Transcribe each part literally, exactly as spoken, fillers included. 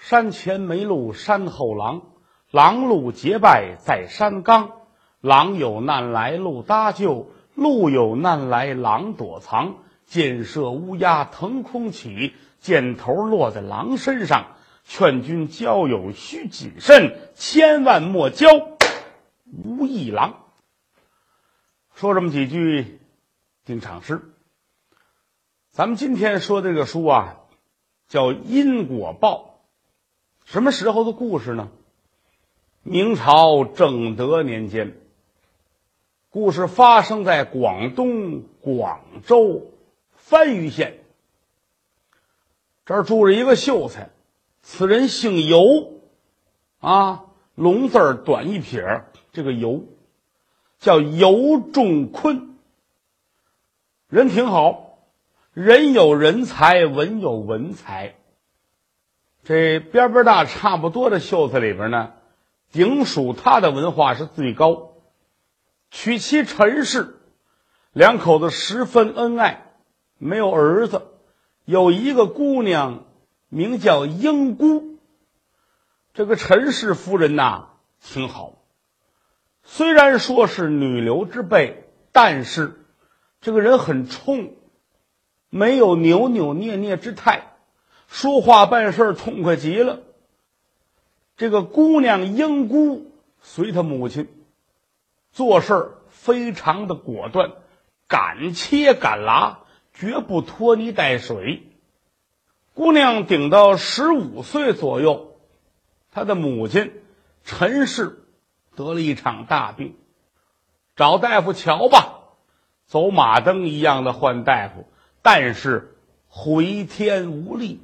山前没路山后狼，狼路结拜在山岗。狼有难来路搭救，路有难来狼躲藏。箭射乌鸦腾空起，箭头落在狼身上。劝君交友须谨慎，千万莫交无义郎。说这么几句定场诗。咱们今天说这个书啊，叫因果报。什么时候的故事呢？明朝正德年间，故事发生在广东广州番禺县。这儿住着一个秀才，此人姓尤啊，龙字儿短一撇，这个尤叫尤仲坤。人挺好，人有人才，文有文才。这边边大差不多的秀才里边呢，顶属他的文化是最高。娶妻陈氏，两口子十分恩爱，没有儿子，有一个姑娘名叫英姑。这个陈氏夫人呐挺好，虽然说是女流之辈，但是这个人很冲，没有扭扭捏捏之态，说话办事痛快极了。这个姑娘英姑随她母亲做事非常的果断，敢切敢拉，绝不拖泥带水。姑娘顶到十五岁左右，她的母亲陈氏得了一场大病，找大夫瞧吧，走马灯一样的换大夫，但是回天无力。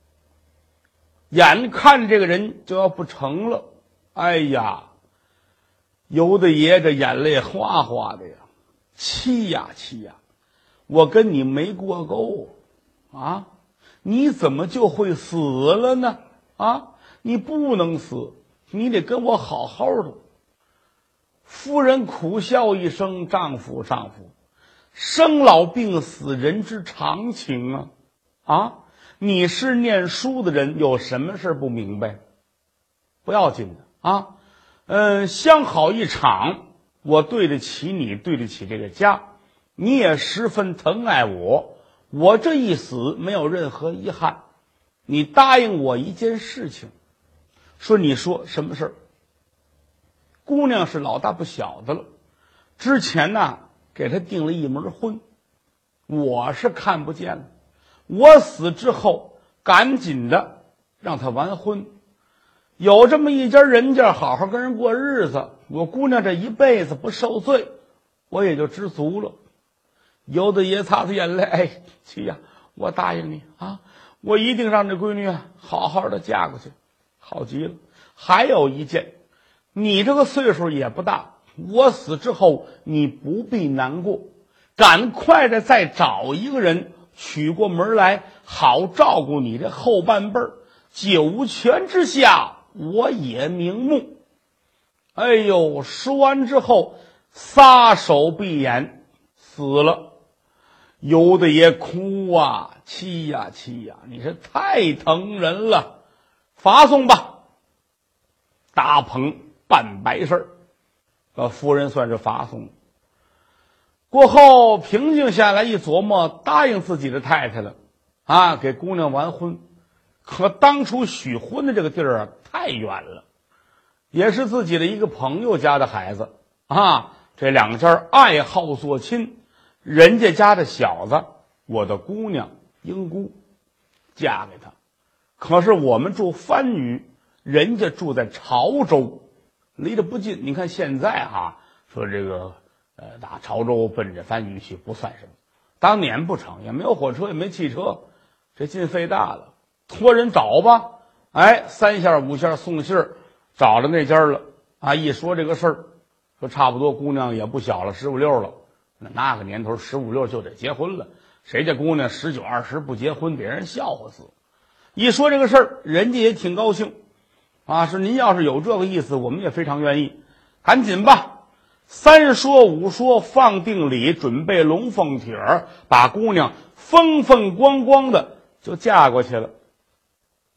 眼看这个人就要不成了，哎呀，尤大爷这眼泪哗哗的呀，气呀气呀，我跟你没过沟啊，你怎么就会死了呢？啊，你不能死，你得跟我好好的。夫人苦笑一声，丈夫丈夫，生老病死人之常情啊！啊，你是念书的人，有什么事不明白？不要紧的啊，嗯，相好一场，我对得起你，对得起这个家，你也十分疼爱我，我这一死没有任何遗憾。你答应我一件事情。说你说什么事儿？姑娘是老大不小的了，之前呢给她订了一门婚，我是看不见了，我死之后赶紧的让她完婚，有这么一家人家好好跟人过日子，我姑娘这一辈子不受罪，我也就知足了。尤大爷擦擦眼泪，哎，七呀，我答应你啊，我一定让这闺女啊好好的嫁过去。好极了。还有一件，你这个岁数也不大，我死之后你不必难过，赶快的再找一个人娶过门来，好照顾你这后半辈儿。九泉之下我也瞑目。哎呦，说完之后撒手闭眼死了。尤大爷哭啊，气呀气呀，你是太疼人了，发送吧。大棚办白事儿，呃，夫人算是发送。过后平静下来一琢磨，答应自己的太太了啊，给姑娘完婚。可当初许婚的这个地儿啊太远了，也是自己的一个朋友家的孩子啊，这两家爱好做亲，人家家的小子，我的姑娘英姑嫁给他。可是我们住番禺，人家住在潮州，离得不近。你看现在哈、啊，说这个呃打潮州奔着番禺去不算什么，当年不成，也没有火车，也没汽车，这劲费大了，托人找吧。哎，三下五下送信儿，找着那家了啊！一说这个事儿，说差不多姑娘也不小了，十五六了。那那个年头，十五六就得结婚了，谁家姑娘十九二十不结婚，得让人笑话死。一说这个事儿，人家也挺高兴。啊，是您要是有这个意思，我们也非常愿意。赶紧吧，三说五说放定礼，准备龙凤帖儿，把姑娘风风光光的就嫁过去了。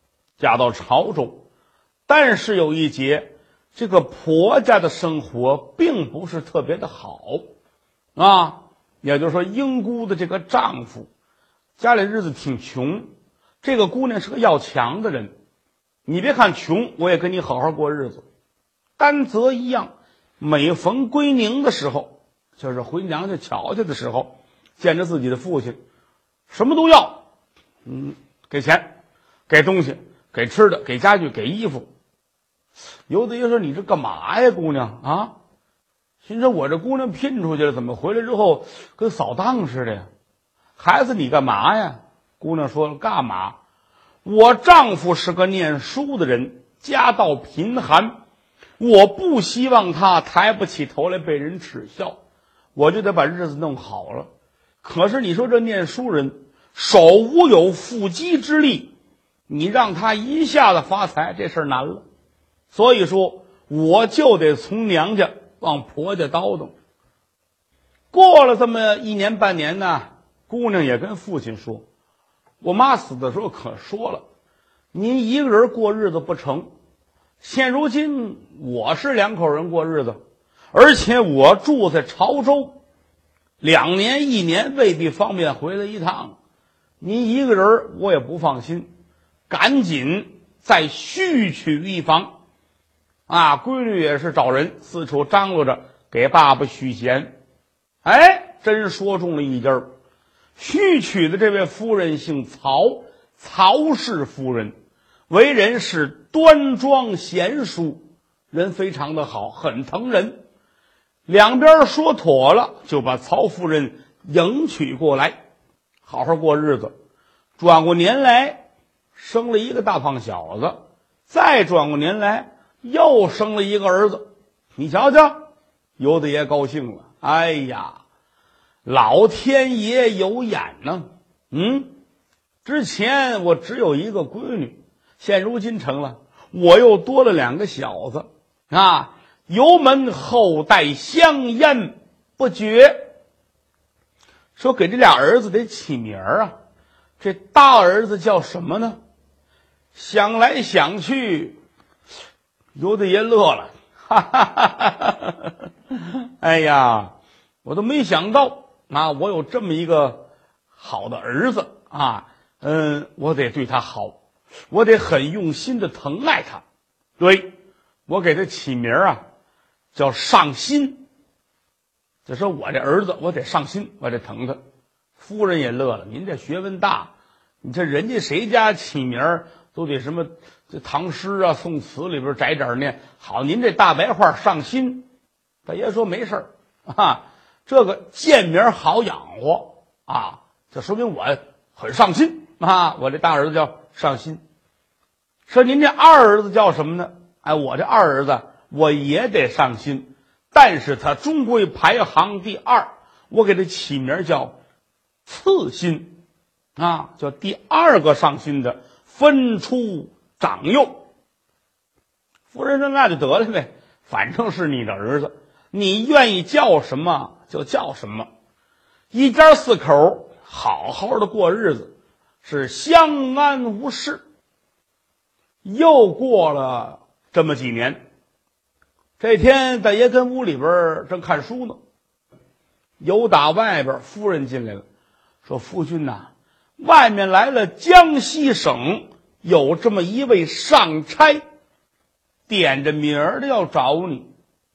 嫁到潮州。但是有一节，这个婆家的生活并不是特别的好啊，也就是说英姑的这个丈夫家里日子挺穷，这个姑娘是个要强的人，你别看穷，我也跟你好好过日子。甘则一样，每逢归宁的时候，就是回娘家瞧去的时候，见着自己的父亲，什么都要，嗯，给钱，给东西，给吃的，给家具，给衣服。有的人说你这干嘛呀，姑娘啊？心说我这姑娘聘出去了，怎么回来之后跟扫荡似的呀？孩子你干嘛呀？姑娘说了，干嘛？我丈夫是个念书的人，家道贫寒，我不希望他抬不起头来被人耻笑，我就得把日子弄好了。可是你说这念书人手无有缚鸡之力，你让他一下子发财，这事儿难了。所以说我就得从娘家往婆家叨叨。过了这么一年半年呢，姑娘也跟父亲说，我妈死的时候可说了，您一个人过日子不成，现如今我是两口人过日子，而且我住在潮州，两年一年未必方便回来一趟，您一个人我也不放心，赶紧再续娶一房啊！闺女也是找人四处张罗着给爸爸续弦。哎，真说中了一家儿。续娶的这位夫人姓曹，曹氏夫人，为人是端庄贤淑，人非常的好，很疼人。两边说妥了，就把曹夫人迎娶过来，好好过日子。转过年来，生了一个大胖小子，再转过年来，又生了一个儿子。你瞧瞧，尤大爷高兴了。哎呀，老天爷有眼呢！嗯，之前我只有一个闺女，现如今成了，我又多了两个小子啊！油门后代香烟不绝。说给这俩儿子得起名啊，这大儿子叫什么呢？想来想去，尤大爷乐了，哈哈哈哈！哎呀，我都没想到啊，我有这么一个好的儿子啊，嗯，我得对他好，我得很用心的疼爱他。对，我给他起名啊，叫上心。就说我这儿子，我得上心，我得疼他。夫人也乐了，您这学问大，你这人家谁家起名都得什么这唐诗啊、宋词里边摘点念。好，您这大白话上心。大爷说没事儿啊，这个贱名好养活啊，这说明我很上心啊。我这大儿子叫上心。说您这二儿子叫什么呢？哎，我这二儿子我也得上心，但是他终归排行第二，我给他起名叫次心啊，叫第二个上心的，分出长幼。夫人说那就得了呗，反正是你的儿子，你愿意叫什么就叫什么。一家四口好好的过日子，是相安无事。又过了这么几年，这天大爷跟屋里边正看书呢，有打外边夫人进来了，说夫君呐，外面来了江西省有这么一位上差，点着名儿的要找你。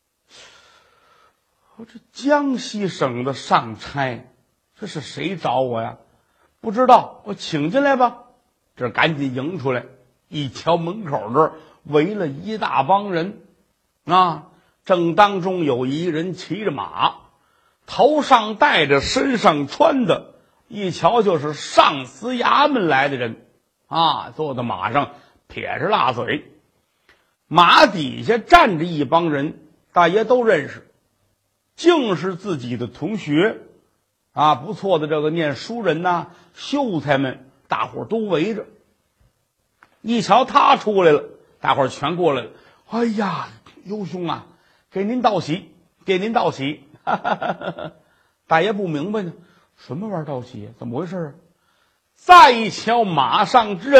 我这江西省的上差，这是谁找我呀？不知道，我请进来吧。这赶紧迎出来，一瞧门口这儿围了一大帮人啊，正当中有一人骑着马，头上戴着，身上穿的，一瞧就是上司衙门来的人啊，坐在马上撇着辣嘴，马底下站着一帮人，大爷都认识，竟是自己的同学啊，不错的这个念书人呐、啊，秀才们，大伙儿都围着。一瞧他出来了，大伙儿全过来了。哎呀，尤兄啊，给您道喜，给您道喜！哈哈哈哈。大爷不明白呢，什么玩意儿道喜？怎么回事啊？再一瞧，马上之人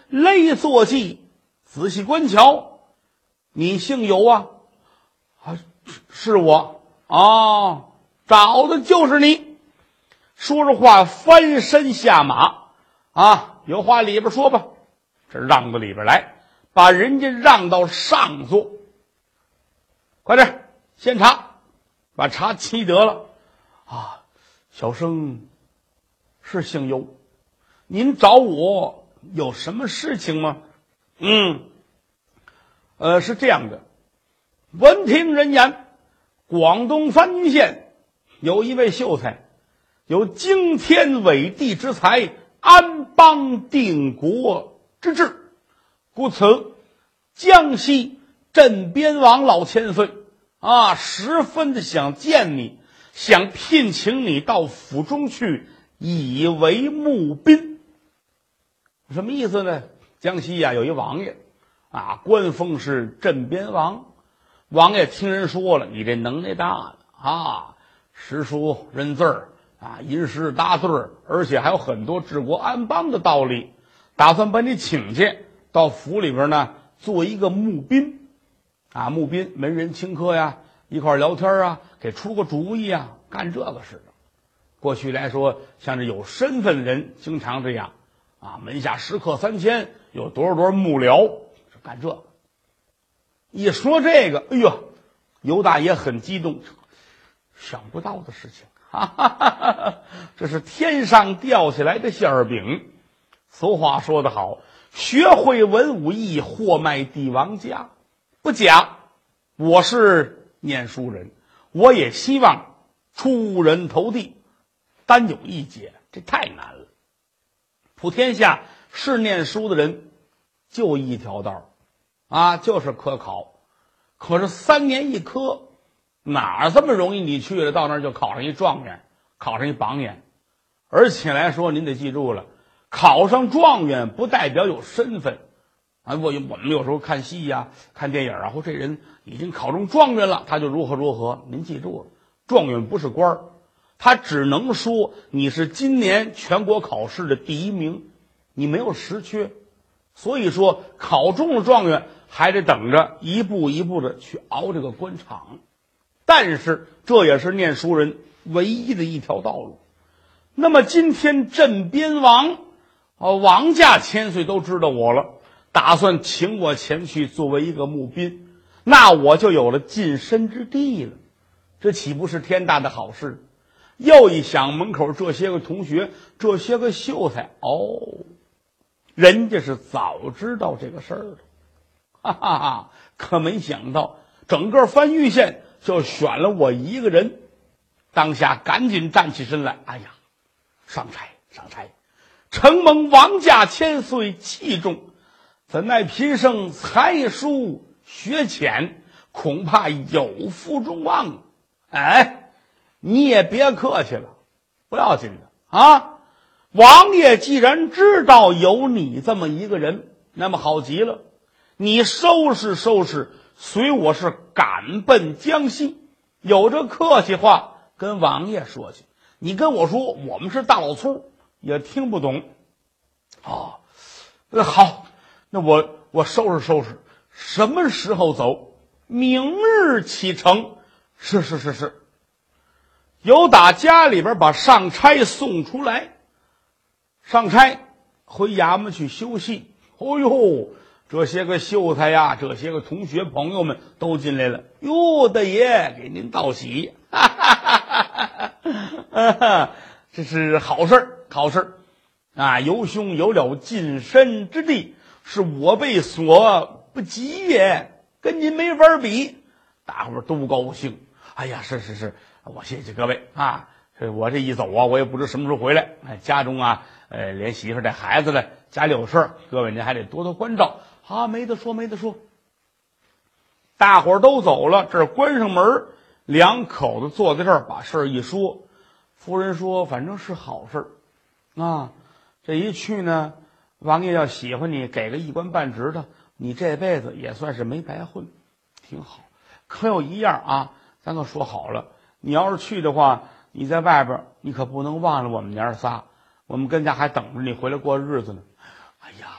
勒坐骑，仔细观瞧，你姓尤啊？啊，是我啊，找的就是你。说着话，翻身下马啊，有话里边说吧。这让到里边来，把人家让到上座。快点，先茶，把茶沏得了啊。小生是姓尤，您找我有什么事情吗？嗯，呃，是这样的，闻听人言，广东番禺县有一位秀才，有惊天伟地之才，安邦定国之志，故此江西镇边王老千岁啊，十分的想见你，想聘请你到府中去，以为募宾。什么意思呢？江西呀、啊、有一王爷啊，官封是镇边王。王爷听人说了，你这能耐大了啊，识书认字儿啊，吟诗答对儿，而且还有很多治国安邦的道理，打算把你请去到府里边呢，做一个募宾啊，募宾门人请客呀，一块聊天啊，给出个主意啊，干这个事的。过去来说，像这有身份的人经常这样啊，门下食客三千，有多少多少幕僚是干这个。一说这个，哎呦，尤大爷很激动，想不到的事情，哈哈哈哈，这是天上掉下来的馅儿饼。俗话说得好，学会文武艺，货卖帝王家。不假，我是念书人，我也希望出人头地，单有一节，这太难了。普天下是念书的人就一条道啊，就是科考。可是三年一科，哪儿这么容易？你去了，到那儿就考上一状元，考上一榜眼。而且来说，您得记住了，考上状元不代表有身份啊。我我们有时候看戏呀、啊、看电影啊，或这人已经考中状元了，他就如何如何。您记住了，状元不是官儿，他只能说你是今年全国考试的第一名，你没有实缺。所以说，考中了状元，还得等着一步一步的去熬这个官场。但是这也是念书人唯一的一条道路。那么今天镇边王哦，王家千岁都知道我了，打算请我前去作为一个募宾，那我就有了近身之地了，这岂不是天大的好事？又一想，门口这些个同学，这些个秀才，哦，人家是早知道这个事儿的，哈哈哈！可没想到，整个番禺县就选了我一个人。当下赶紧站起身来，哎呀，上差上差，承蒙王家千岁器重，怎奈贫生才疏学浅，恐怕有负众望。哎，你也别客气了，不要紧的啊。王爷既然知道有你这么一个人，那么好极了，你收拾收拾，随我是赶奔江西。有这客气话跟王爷说去，你跟我说我们是大老粗也听不懂。哦，那好，那我我收拾收拾，什么时候走？明日启程。是是是是。有打家里边把上差送出来，上差回衙门去休息。哦呦，这些个秀才呀，这些个同学朋友们都进来了。哟，大爷给您道喜，哈哈哈哈哈，这是好事好事啊！尤兄有了近身之地，是我辈所不及也，跟您没法比。大伙儿都高兴。哎呀，是是是，我谢谢各位啊！我这一走啊，我也不知什么时候回来。哎，家中啊，呃，连媳妇带孩子的，家里有事儿，各位您还得多多关照啊！没得说，没得说。大伙儿都走了，这儿关上门，两口子坐在这儿，把事儿一说。夫人说：“反正是好事儿啊！这一去呢，王爷要喜欢你，给个一官半职的，你这辈子也算是没白混，挺好。可有一样啊。”咱可说好了，你要是去的话，你在外边你可不能忘了我们娘儿仨，我们跟家还等着你回来过日子呢。哎呀，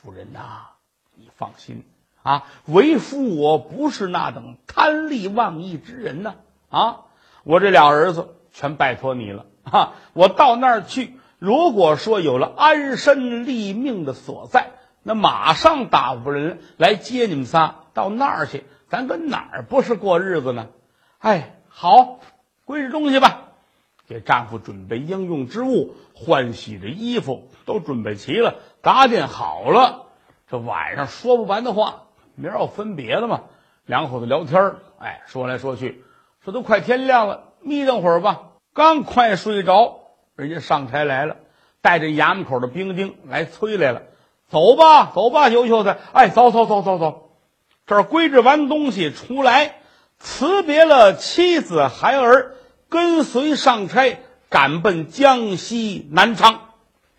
夫人呐、啊，你放心啊，为夫我不是那等贪利忘义之人呐、啊，啊，我这俩儿子全拜托你了啊，我到那儿去，如果说有了安身立命的所在，那马上打发人来接你们仨到那儿去，咱跟哪儿不是过日子呢？哎，好，归置东西吧。给丈夫准备应用之物，换洗的衣服都准备齐了，搭垫好了。这晚上说不完的话，明儿要分别了嘛，两口子聊天，哎，说来说去，说都快天亮了，眯瞪会儿吧。刚快睡着，人家上差来了，带着衙门口的兵丁来催来了。走吧，走吧，尤秀才，哎，走走走走走。这儿归置完东西出来，辞别了妻子孩儿，跟随上差赶奔江西南昌。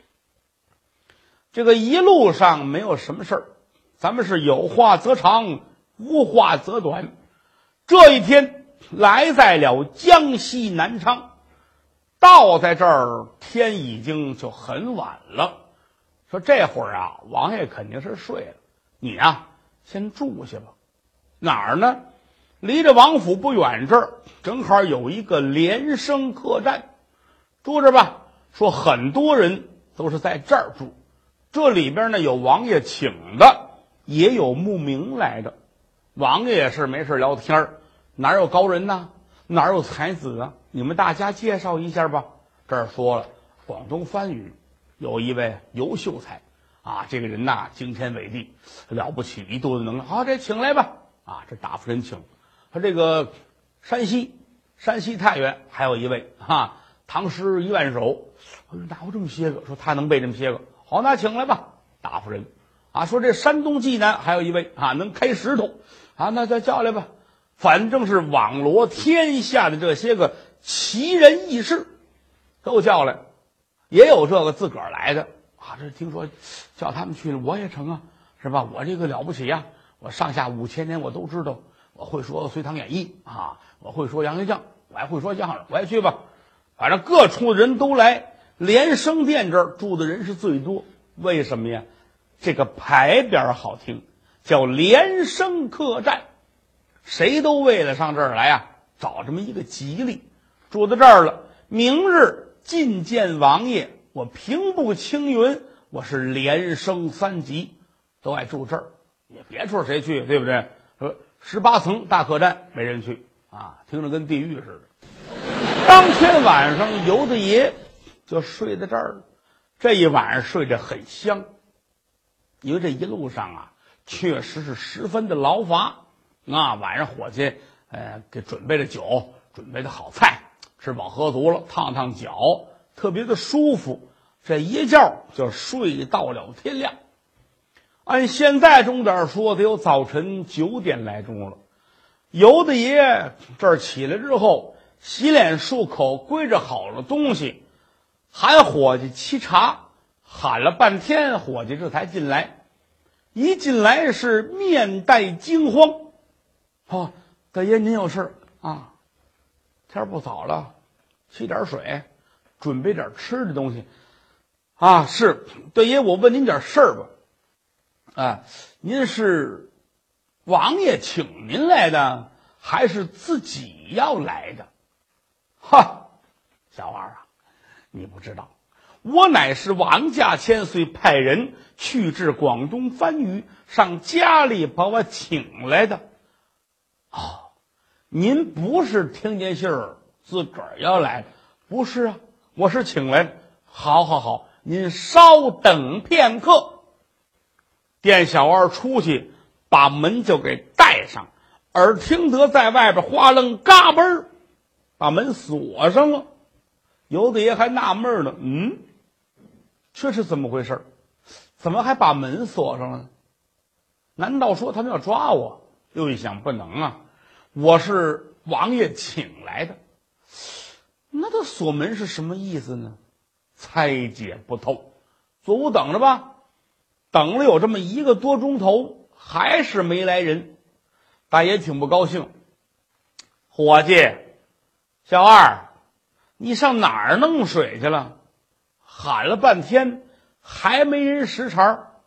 这个一路上没有什么事儿，咱们是有话则长，无话则短。这一天来在了江西南昌，到在这儿天已经就很晚了。说这会儿啊，王爷肯定是睡了，你啊先住下吧。哪儿呢？离着王府不远，这儿正好有一个连生客栈，住着吧。说很多人都是在这儿住，这里边呢有王爷请的，也有慕名来的。王爷也是没事聊天，哪有高人呢？哪有才子啊？你们大家介绍一下吧。这儿说了，广东番禺有一位尤秀才啊，这个人呐惊天伟地，了不起，一肚子能量。好，这请来吧。啊，这打发人请。他这个山西山西太原还有一位哈，唐诗一万首，哪有这么些个？说他能背这么些个，好，那请来吧。打发人啊，说这山东济南还有一位啊，能开石头啊，那再叫来吧。反正是网罗天下的这些个奇人异事都叫来，也有这个自个儿来的啊。这听说叫他们去了，我也成啊，是吧？我这个了不起呀、啊，我上下五千年我都知道。我会说《隋唐演义》啊，我会说杨家将，我还会说相声，我也去吧。反正各处的人都来，连生店这儿住的人是最多。为什么呀？这个牌匾好听，叫连生客栈，谁都为了上这儿来啊，找这么一个吉利。住到这儿了，明日觐见王爷，我平步青云，我是连升三级，都爱住这儿。也别处谁去，对不对？说十八层大客栈没人去啊，听着跟地狱似的。当天晚上尤大爷就睡在这儿了，这一晚上睡得很香，因为这一路上啊确实是十分的劳乏啊。晚上伙计呃给准备的酒，准备的好菜，吃饱喝足了，烫烫脚，特别的舒服。这一觉就睡到了天亮。按现在钟点说，得有早晨九点来钟了。尤大爷这儿起来之后，洗脸漱口，归着好了东西，喊伙计沏茶，喊了半天，伙计这才进来。一进来是面带惊慌，哦，大爷您有事啊？天不早了，沏点水，准备点吃的东西啊。是大爷，我问您点事儿吧。啊，您是王爷请您来的，还是自己要来的？哈，小孩啊，你不知道，我乃是王家千岁派人去至广东番禺，上家里把我请来的。哦，您不是听见信儿自个儿要来的？不是啊，我是请来的。好好好，您稍等片刻。店小二出去，把门就给带上，耳听得在外边哗楞嘎嘣，把门锁上了。尤大爷还纳闷呢，嗯，这是怎么回事？怎么还把门锁上了呢？难道说他们要抓我？又一想，不能啊，我是王爷请来的，那他锁门是什么意思呢？猜解不透。左屋等着吧。等了有这么一个多钟头，还是没来人。大爷挺不高兴，伙计，小二，你上哪儿弄水去了？喊了半天还没人识茬。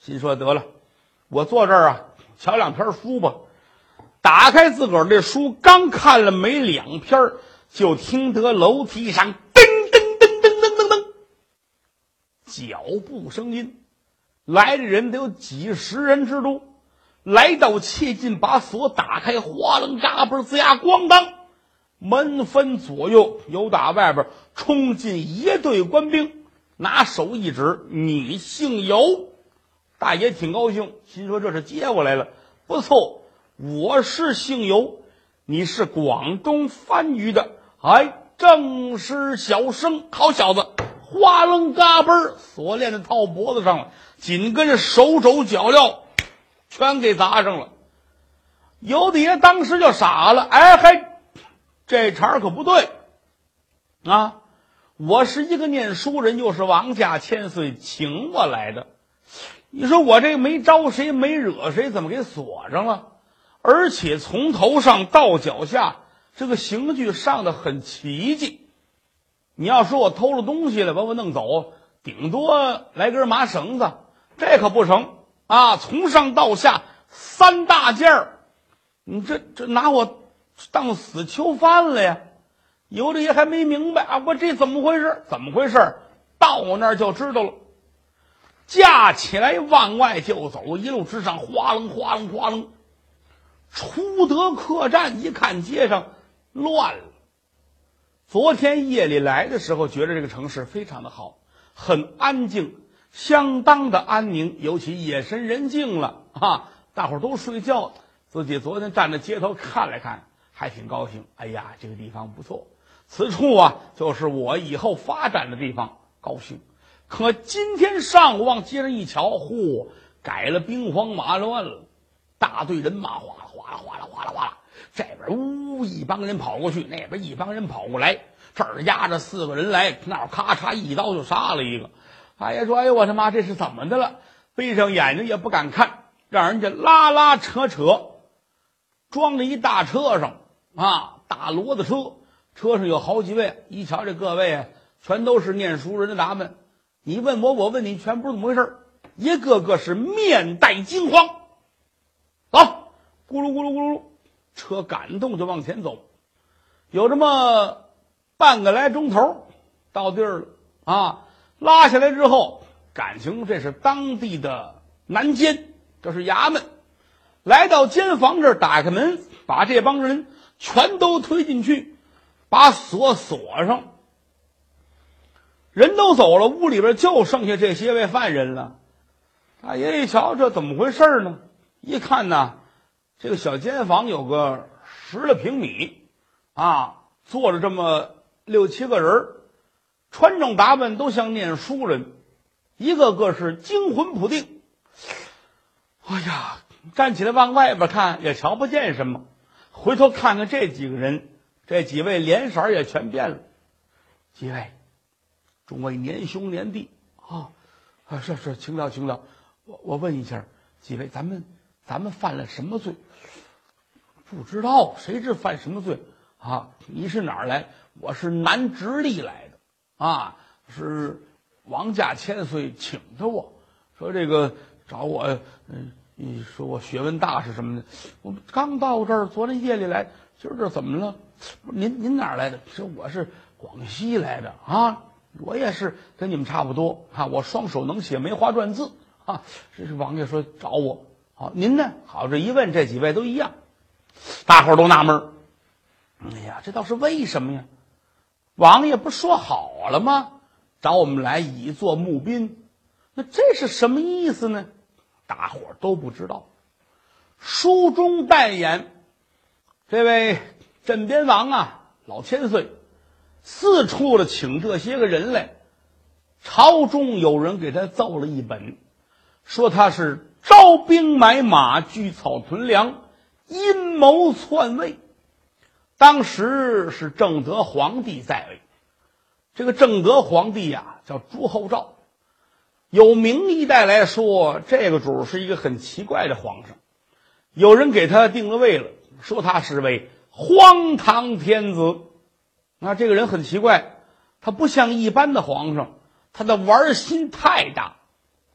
心说得了，我坐这儿啊，瞧两篇书吧。打开自个儿这书，刚看了没两篇，就听得楼梯上噔噔噔噔噔噔噔脚步声音，来的人得有几十人之多。来到切近，把锁打开，哗楞嘎嘣吱呀咣当，门分左右，由打外边冲进一队官兵，拿手一指：“你姓尤。”大爷挺高兴，心说这是接过来了，不错，我是姓尤，你是广东番禺的，哎，正是小生，好小子！哗楞嘎嘣，锁链子套脖子上了，紧跟着手肘脚镣全给砸上了。尤大爷当时就傻了，哎嘿，这茬可不对啊！我是一个念书人，又是王家千岁请我来的。你说我这没招谁没惹谁，怎么给锁上了？而且从头上到脚下，这个刑具上的很奇迹。你要说我偷了东西了，把我弄走，顶多来根麻绳子，这可不成啊！从上到下三大件儿，你这这拿我当死囚犯了呀？有的也还没明白啊，我这怎么回事？怎么回事？到我那儿就知道了。架起来往外就走，一路之上哗楞哗楞哗楞，出得客栈，一看街上乱了。昨天夜里来的时候，觉得这个城市非常的好，很安静，相当的安宁，尤其夜深人静了啊，大伙儿都睡觉，自己昨天站在街头看了看，还挺高兴。哎呀，这个地方不错，此处啊就是我以后发展的地方，高兴。可今天上午往街上一瞧，嚯，改了兵荒马乱了，大队人马哗啦哗啦哗啦哗啦哗啦，这边呜一帮人跑过去，那边一帮人跑过来，这儿压着四个人来，那儿咔嚓一刀就杀了一个。哎呀，说哎呦我他妈这是怎么的了？闭上眼睛也不敢看，让人家拉拉扯扯，装着一大车上啊，大骡子车，车上有好几位，一瞧这各位啊，全都是念书人的打扮。你问我，我问你，全不是怎么回事，一个个是面带惊慌。走，咕噜咕噜咕噜，车赶动就往前走，有这么半个来钟头到地儿了啊！拉下来之后，感情这是当地的南监，这是衙门。来到监房这儿，打开门，把这帮人全都推进去，把锁锁上。人都走了，屋里边就剩下这些位犯人了。大爷一瞧，这怎么回事呢？一看呢，这个小监房有个十来平米啊，坐着这么六七个人，穿着打扮都像念书人，一个个是惊魂甫定。哎呀，站起来往外边看也瞧不见什么，回头看看这几个人，这几位脸色也全变了。几位众位年兄年弟啊，啊是是，请了请了。我我问一下，几位，咱们咱们犯了什么罪？不知道，谁知犯什么罪啊？你是哪儿来？我是南直隶来的啊，是王家千岁请的我，说这个找我，嗯，你说我学问大是什么的？我刚到这儿，昨天夜里来，今儿这怎么了？您您哪儿来的？说我是广西来的啊。我也是跟你们差不多啊，我双手能写梅花篆字啊。这是王爷说找我，好，您呢？好，这一问，这几位都一样，大伙儿都纳闷。哎呀，这倒是为什么呀？王爷不说好了吗？找我们来以作募宾，那这是什么意思呢？大伙儿都不知道。书中代言这位镇边王啊，老千岁。四处的请这些个人来，朝中有人给他奏了一本，说他是招兵买马，聚草屯粮，阴谋篡位。当时是正德皇帝在位，这个正德皇帝呀、啊、叫朱厚照，有名一代来说，这个主是一个很奇怪的皇上，有人给他定了位了，说他是位荒唐天子。那这个人很奇怪，他不像一般的皇上，他的玩心太大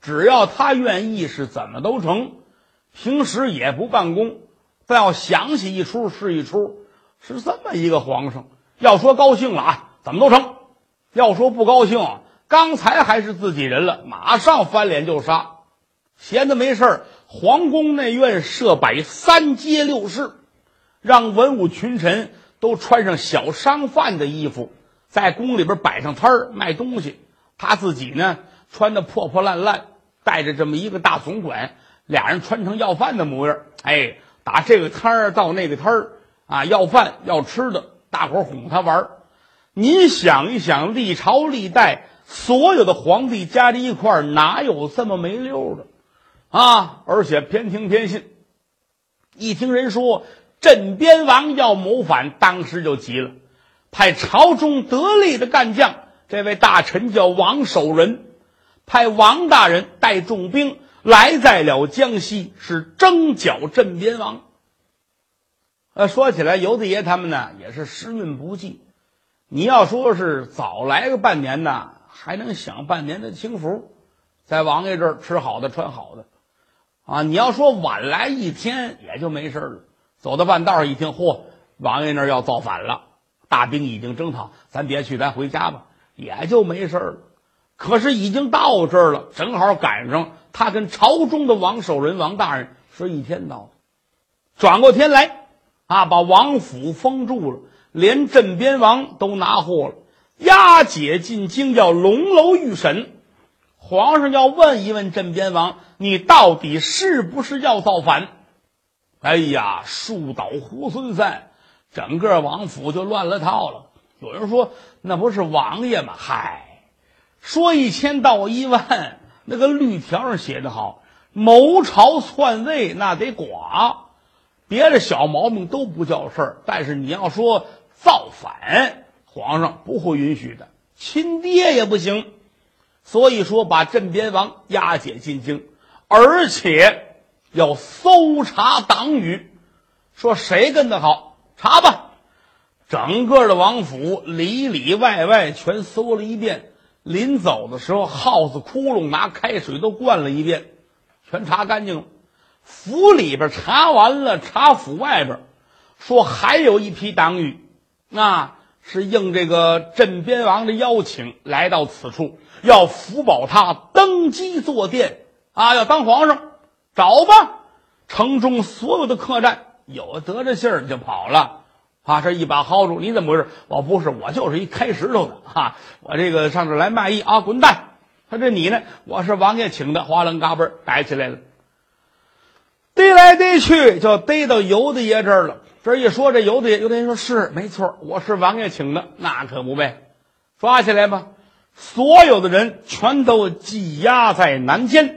只要他愿意是怎么都成，平时也不办公，但要想起一出是一出，是这么一个皇上。要说高兴了啊，怎么都成；要说不高兴，刚才还是自己人了，马上翻脸就杀。闲的没事，皇宫内院设摆三街六市，让文武群臣都穿上小商贩的衣服，在宫里边摆上摊儿卖东西。他自己呢，穿的破破烂烂，带着这么一个大总管，俩人穿成要饭的模样。哎，打这个摊儿到那个摊儿啊，要饭要吃的，大伙儿哄他玩儿。您想一想，历朝历代所有的皇帝加在一块儿，哪有这么没溜的啊？而且偏听偏信。一听人说镇边王要谋反，当时就急了，派朝中得力的干将，这位大臣叫王守仁，派王大人带重兵来在了江西，是征剿镇边王。呃，说起来，游子爷他们呢也是时运不济。你要说是早来个半年呢，还能享半年的清福，在王爷这儿吃好的穿好的啊。你要说晚来一天，也就没事了。走到半道一听，嚯，王爷那儿要造反了，大兵已经征讨，咱别去，咱回家吧，也就没事了。可是已经到这儿了，正好赶上他跟朝中的王守仁王大人是一天到，转过天来啊，把王府封住了，连镇边王都拿货了，押解进京，要龙楼御审。皇上要问一问镇边王，你到底是不是要造反？哎呀，树倒猢狲散，整个王府就乱了套了。有人说那不是王爷吗？嗨，说一千道一万，那个律条上写得好，谋朝篡位那得剐，别的小毛病都不叫事儿，但是你要说造反，皇上不会允许的，亲爹也不行。所以说把镇边王押解进京，而且要搜查党羽，说谁跟得好查吧。整个的王府里里外外全搜了一遍，临走的时候耗子窟窿拿开水都灌了一遍，全查干净了。府里边查完了，查府外边说还有一批党羽，那是应这个镇边王的邀请来到此处，要辅保他登基坐殿啊，要当皇上。找吧，城中所有的客栈有得着信儿就跑了啊！这一把薅住，你怎么回事？我不是，我就是一开石头的啊！我这个上这来卖艺啊，滚蛋！他这你呢？我是王爷请的，哗楞嘎嘣逮起来了，逮来逮去就逮到游子爷这儿了。这一说，这游子爷，游子爷说是没错，我是王爷请的，那可不呗，抓起来吧！所有的人全都羁押在南监。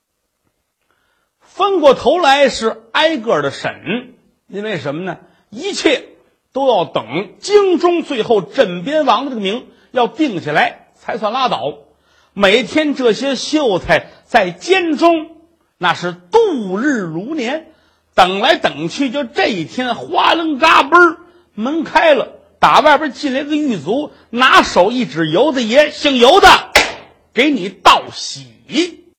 分过头来是挨个的审，因为什么呢？一切都要等京中最后镇边王的这个名要定下来才算拉倒。每天这些秀才在监中那是度日如年，等来等去，就这一天哗楞嘎嘣门开了，打外边进来个狱卒，拿手一指游子爷，姓游的，给你道喜。